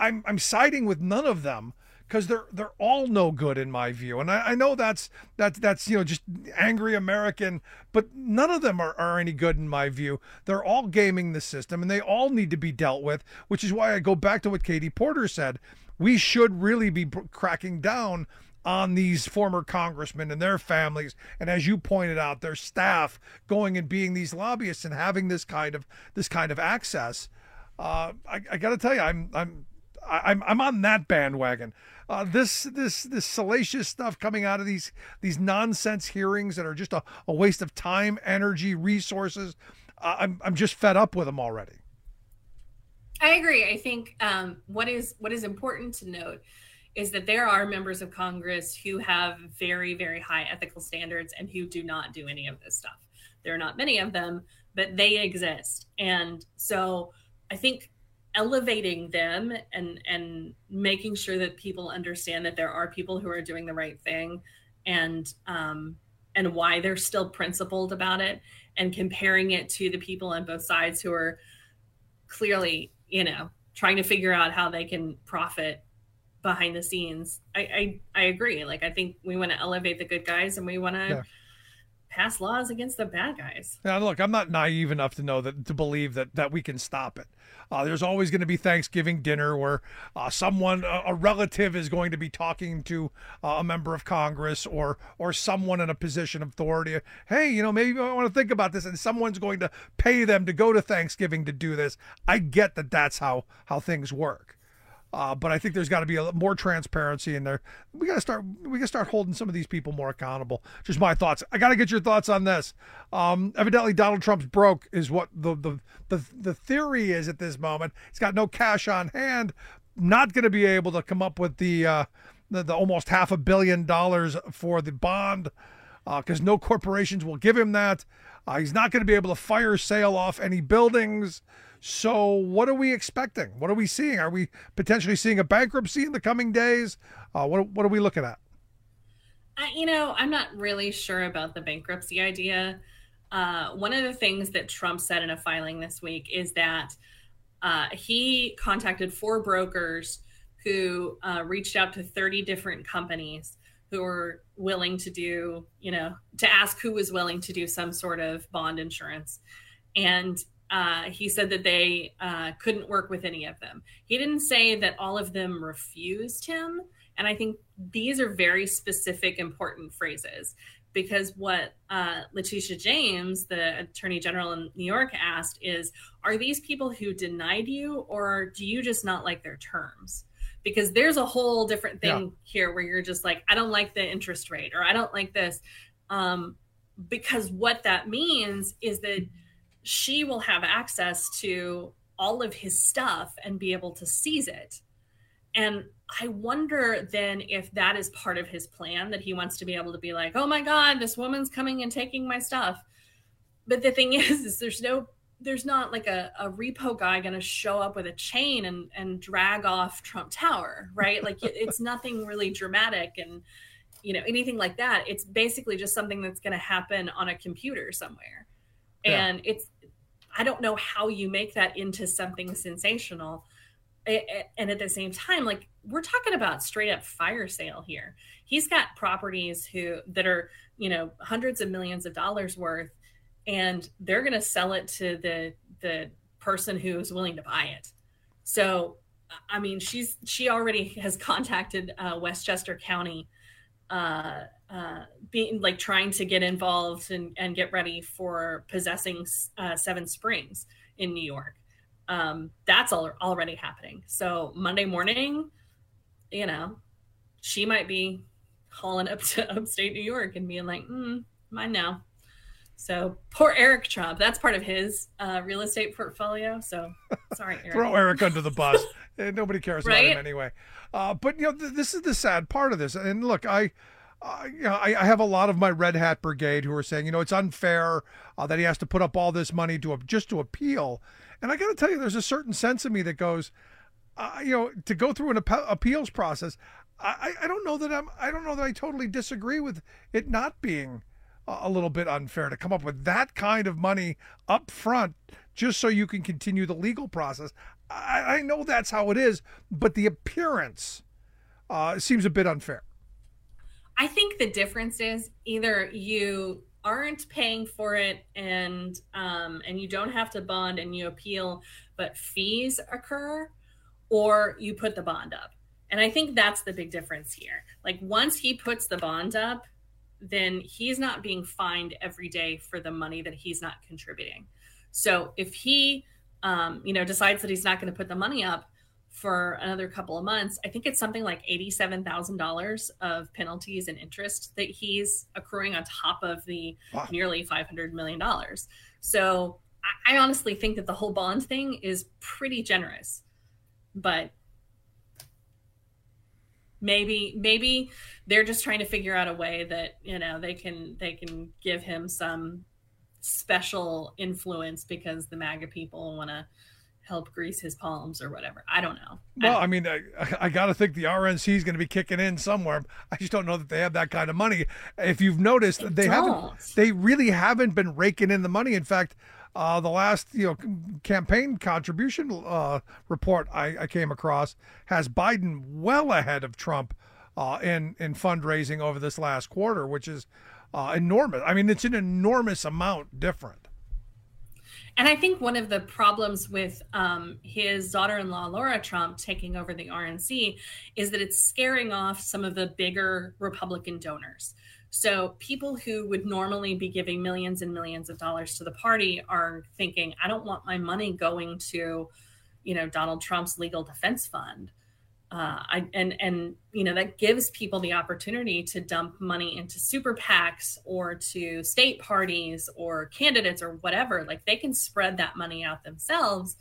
I'm I'm siding with none of them because they're they're all no good in my view. And I, I know that's that's that's you know just angry American, but none of them are, are any good in my view. They're all gaming the system, and they all need to be dealt with, which is why I go back to what Katie Porter said. We should really be cracking down on these former congressmen and their families, and as you pointed out, their staff going and being these lobbyists and having this kind of this kind of access. Uh, I, I got to tell you, I'm I'm I'm I'm on that bandwagon. Uh, this this this salacious stuff coming out of these these nonsense hearings that are just a, a waste of time, energy, resources. Uh, I'm I'm just fed up with them already. I agree. I think um, what is what is important to note is that there are members of Congress who have very, very high ethical standards and who do not do any of this stuff. There are not many of them, but they exist. And so I think elevating them and, and making sure that people understand that there are people who are doing the right thing and um, and why they're still principled about it, and comparing it to the people on both sides who are clearly, you know, trying to figure out how they can profit behind the scenes. I, I, I agree. Like, I think we want to elevate the good guys and we want to yeah. pass laws against the bad guys. Now, look, I'm not naive enough to know that, to believe that, that we can stop it. Uh, there's always going to be Thanksgiving dinner where uh, someone, a, a relative is going to be talking to uh, a member of Congress or, or someone in a position of authority. Hey, you know, maybe I want to think about this, and someone's going to pay them to go to Thanksgiving to do this. I get that that's how, how things work. Uh, but I think there's got to be a more transparency in there. We got to start. We got to start holding some of these people more accountable. Just my thoughts. I got to get your thoughts on this. Um, evidently, Donald Trump's broke, is what the, the the the theory is at this moment. He's got no cash on hand. Not going to be able to come up with the uh, the, the almost half a billion dollars for the bond because uh, no corporations will give him that. Uh, he's not going to be able to fire sale off any buildings. So what are we expecting? What are we seeing? Are we potentially seeing a bankruptcy in the coming days? Uh, what, what are we looking at? Uh, you know, I'm not really sure about the bankruptcy idea. Uh, one of the things that Trump said in a filing this week is that uh, he contacted four brokers who uh, reached out to thirty different companies who were willing to do, you know, to ask who was willing to do some sort of bond insurance. And Uh, he said that they uh, couldn't work with any of them. He didn't say that all of them refused him. And I think these are very specific, important phrases, because what uh, Letitia James, the Attorney General in New York, asked is, are these people who denied you, or do you just not like their terms? Because there's a whole different thing yeah. here where you're just like, I don't like the interest rate, or I don't like this. Um, because what that means is that she will have access to all of his stuff and be able to seize it. And I wonder then if that is part of his plan, that he wants to be able to be like, oh my God, this woman's coming and taking my stuff. But the thing is, is there's no, there's not like a, a repo guy going to show up with a chain and, and drag off Trump Tower, right? Like it's nothing really dramatic and, you know, anything like that. It's basically just something that's going to happen on a computer somewhere. Yeah. And it's, I don't know how you make that into something sensational. And at the same time, like, we're talking about straight up fire sale here. He's got properties who that are, you know, hundreds of millions of dollars worth, and they're going to sell it to the, the person who is willing to buy it. So, I mean, she's, she already has contacted uh, Westchester County, uh, uh, being like trying to get involved and, and get ready for possessing uh, Seven Springs in New York. Um, that's all already happening. So Monday morning, you know, she might be hauling up to upstate New York and being like, mm, mine now. So poor Eric Trump, that's part of his uh, real estate portfolio. So sorry, Eric. Throw Eric under the bus. Nobody cares right? about him anyway. Uh, but, you know, th- this is the sad part of this. And look, I, uh, you know, I, I have a lot of my Red Hat Brigade who are saying, you know, it's unfair uh, that he has to put up all this money to just to appeal. And I got to tell you, there's a certain sense of me that goes, uh, you know, to go through an ap- appeals process. I, I don't know that I'm, I don't know that I totally disagree with it not being a little bit unfair to come up with that kind of money up front just so you can continue the legal process. I, I know that's how it is, but the appearance uh, seems a bit unfair. I think the difference is either you aren't paying for it and um, and you don't have to bond and you appeal, but fees occur, or you put the bond up. And I think that's the big difference here. Like once he puts the bond up, then he's not being fined every day for the money that he's not contributing. So if he, um, you know, decides that he's not going to put the money up for another couple of months, I think it's something like eighty-seven thousand dollars of penalties and interest that he's accruing on top of the wow. nearly five hundred million dollars. So I, I honestly think that the whole bond thing is pretty generous, but maybe, maybe they're just trying to figure out a way that, you know, they can, they can give him some special influence because the MAGA people want to help grease his palms or whatever. I don't know. Well, I, I mean, I, I got to think the R N C is going to be kicking in somewhere. I just don't know that they have that kind of money. If you've noticed, they, they haven't. They really haven't been raking in the money. In fact, uh, the last you know campaign contribution uh, report I, I came across has Biden well ahead of Trump uh, in in fundraising over this last quarter, which is uh, enormous. I mean, it's an enormous amount different. And I think one of the problems with um, his daughter-in-law, Laura Trump, taking over the R N C is that it's scaring off some of the bigger Republican donors. So people who would normally be giving millions and millions of dollars to the party are thinking, I don't want my money going to, you know, Donald Trump's legal defense fund. Uh, I, and, and, you know, that gives people the opportunity to dump money into super PACs or to state parties or candidates or whatever. Like they can spread that money out themselves,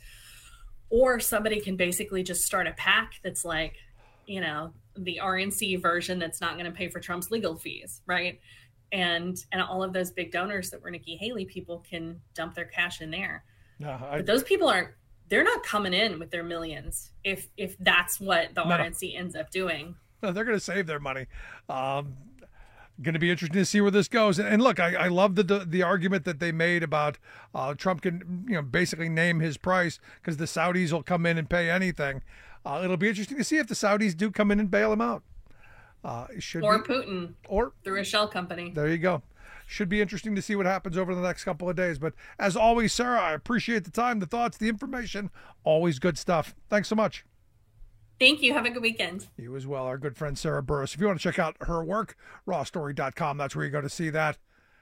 or somebody can basically just start a PAC that's like, you know, the R N C version that's not going to pay for Trump's legal fees. Right. And, and all of those big donors that were Nikki Haley people can dump their cash in there. No, I... But those people aren't, they're not coming in with their millions if if that's what the no. R N C ends up doing. No, they're going to save their money. Um, going to be interesting to see where this goes. And, and look, I, I love the, the the argument that they made about uh, Trump can you know basically name his price because the Saudis will come in and pay anything. Uh, it'll be interesting to see if the Saudis do come in and bail him out. Uh, it should or be, Putin or through a shell company. There you go. Should be interesting to see what happens over the next couple of days. But as always, Sarah, I appreciate the time, the thoughts, the information. Always good stuff. Thanks so much. Thank you. Have a good weekend. You as well. Our good friend Sarah Burris. If you want to check out her work, raw story dot com, that's where you go to see that.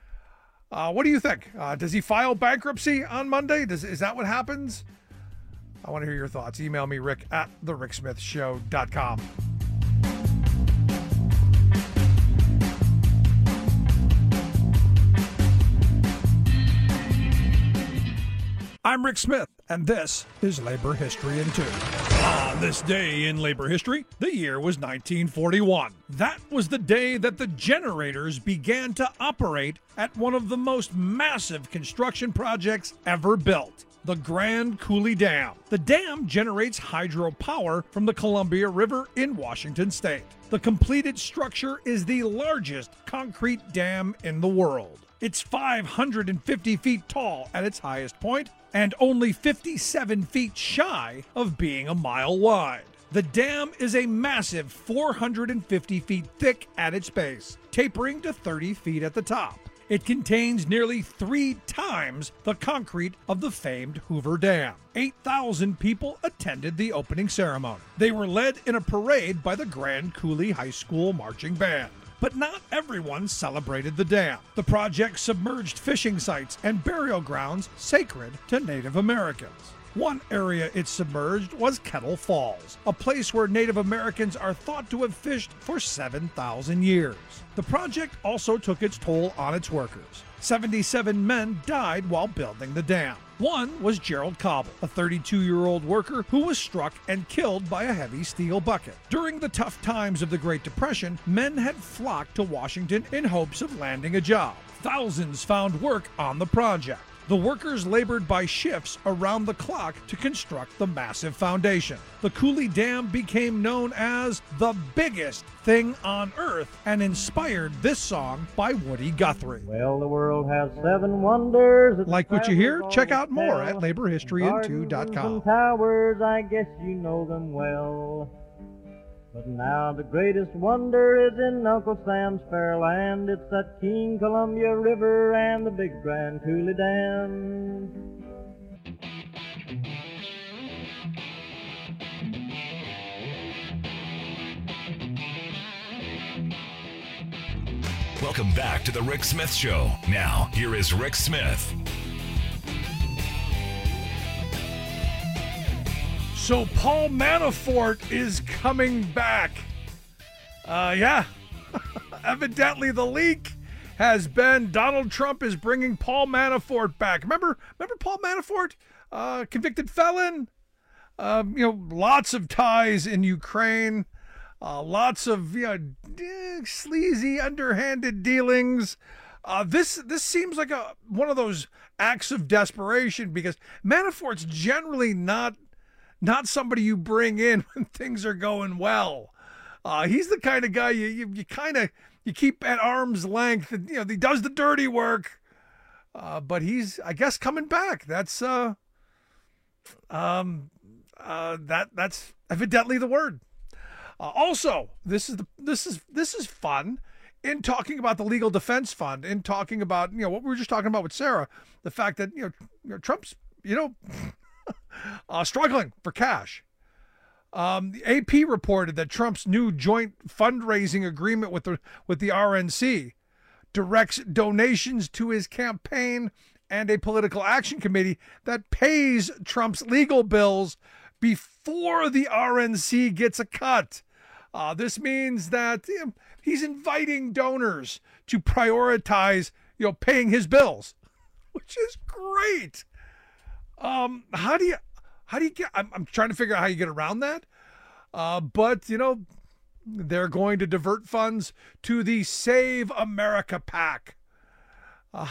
Uh, what do you think? Uh, does he file bankruptcy on Monday? Does, is that what happens? I want to hear your thoughts. Email me, Rick at the rick smith show dot com. I'm Rick Smith, and this is Labor History in Two. On this day in labor history, the year was nineteen forty-one. That was the day that the generators began to operate at one of the most massive construction projects ever built, the Grand Coulee Dam. The dam generates hydropower from the Columbia River in Washington state. The completed structure is the largest concrete dam in the world. It's five hundred fifty feet tall at its highest point and only fifty-seven feet shy of being a mile wide. The dam is a massive four hundred fifty feet thick at its base, tapering to thirty feet at the top. It contains nearly three times the concrete of the famed Hoover Dam. eight thousand people attended the opening ceremony. They were led in a parade by the Grand Coulee High School Marching Band. But not everyone celebrated the dam. The project submerged fishing sites and burial grounds sacred to Native Americans. One area it submerged was Kettle Falls, a place where Native Americans are thought to have fished for seven thousand years. The project also took its toll on its workers. seventy-seven men died while building the dam. One was Gerald Cobble, a thirty-two-year-old worker who was struck and killed by a heavy steel bucket. During the tough times of the Great Depression, men had flocked to Washington in hopes of landing a job. Thousands found work on the project. The workers labored by shifts around the clock to construct the massive foundation. The Cooley Dam became known as the biggest thing on earth and inspired this song by Woody Guthrie. Well, the world has seven wonders. Like what you hear? Check out more at labor history in two dot com. Towers, I guess you know them well. But now the greatest wonder is in Uncle Sam's fair land. It's that King Columbia River and the big Grand Coulee Dam. Welcome back to the Rick Smith Show. Now, here is Rick Smith. So Paul Manafort is coming back. Uh, yeah. Evidently the leak has been Donald Trump is bringing Paul Manafort back. Remember, remember Paul Manafort, uh, convicted felon, um, you know, lots of ties in Ukraine, uh, lots of you know sleazy, underhanded dealings. Uh, this this seems like a one of those acts of desperation because Manafort's generally not. Not somebody you bring in when things are going well. Uh, he's the kind of guy you you, you kind of you keep at arm's length. And, you know, he does the dirty work, uh, but he's I guess coming back. That's uh, um, uh, that that's evidently the word. Uh, also, this is the this is this is fun. In talking about the Legal Defense Fund, in talking about you know what we were just talking about with Sarah, the fact that you know, you know Trump's you know. Uh, struggling for cash. Um, the A P reported that Trump's new joint fundraising agreement with the with the R N C directs donations to his campaign and a political action committee that pays Trump's legal bills before the R N C gets a cut. Uh, this means that you know, he's inviting donors to prioritize, you know, paying his bills, which is great. Um, how do you, how do you get, I'm, I'm trying to figure out how you get around that. Uh, but you know, they're going to divert funds to the Save America PAC. Uh,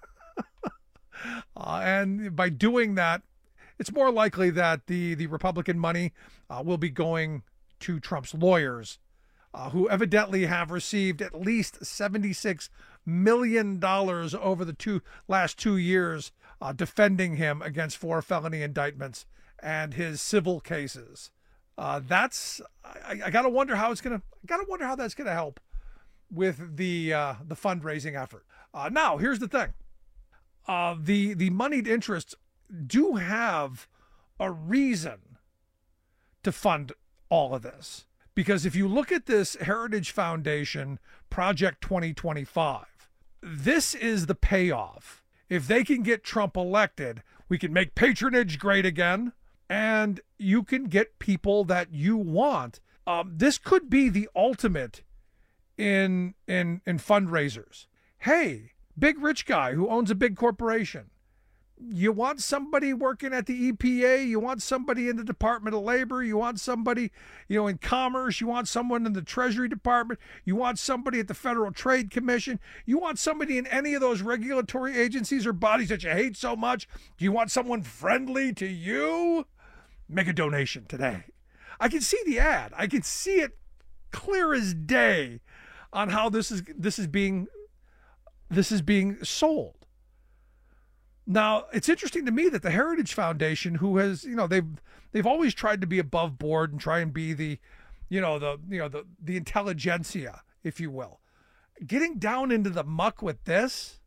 uh, and by doing that, it's more likely that the, the Republican money uh, will be going to Trump's lawyers, uh, who evidently have received at least seventy-six million dollars over the two last two years Uh, defending him against four felony indictments and his civil cases. Uh, that's I, I gotta wonder how it's gonna. I gotta wonder how that's gonna help with the uh, the fundraising effort. Uh, now, here's the thing: uh, the the moneyed interests do have a reason to fund all of this, because if you look at this Heritage Foundation Project twenty twenty-five, this is the payoff. If they can get Trump elected, we can make patronage great again, and you can get people that you want. Um, this could be the ultimate in in in fundraisers. Hey, big rich guy who owns a big corporation. You want somebody working at the E P A, you want somebody in the Department of Labor, you want somebody, you know, in Commerce, you want someone in the Treasury Department, you want somebody at the Federal Trade Commission, you want somebody in any of those regulatory agencies or bodies that you hate so much. Do you want someone friendly to you? Make a donation today. I can see the ad. I can see it clear as day on how this is this is being this is being sold. Now, it's interesting to me that the Heritage Foundation, who has, you know, they've they've always tried to be above board and try and be the, you know, the you know the the intelligentsia, if you will, getting down into the muck with this,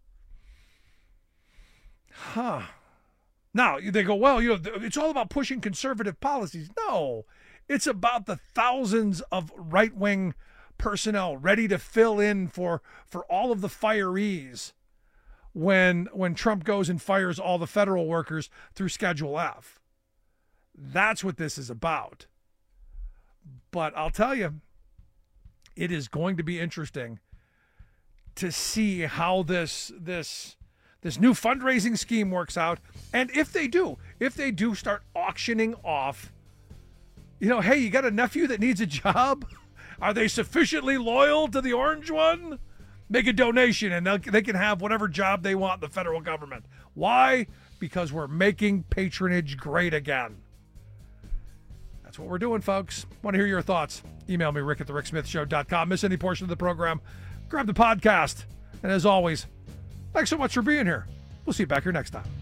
huh? Now they go, well, you know, it's all about pushing conservative policies. No, it's about the thousands of right-wing personnel ready to fill in for for all of the firees when when Trump goes and fires all the federal workers through Schedule F. That's what this is about. But I'll tell you, it is going to be interesting to see how this this this new fundraising scheme works out. And if they do, if they do start auctioning off, you know, hey, you got a nephew that needs a job? Are they sufficiently loyal to the orange one make a donation, and they can have whatever job they want in the federal government. Why? Because we're making patronage great again. That's what we're doing, folks. Want to hear your thoughts? Email me, rick at the rick smith show dot com. Miss any portion of the program, grab the podcast. And as always, thanks so much for being here. We'll see you back here next time.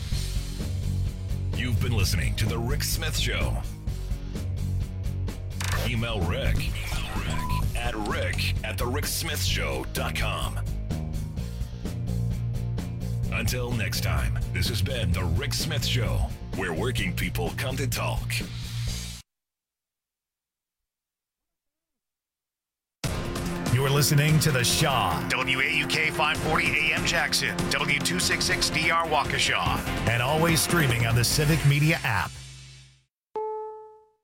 You've been listening to The Rick Smith Show. Email Rick, Email Rick at rick at the rick smith show dot com. Until next time, this has been The Rick Smith Show, where working people come to talk. You're listening to The Shaw, W A U K five forty A M Jackson, W two sixty-six D R Waukesha, and always streaming on the Civic Media app.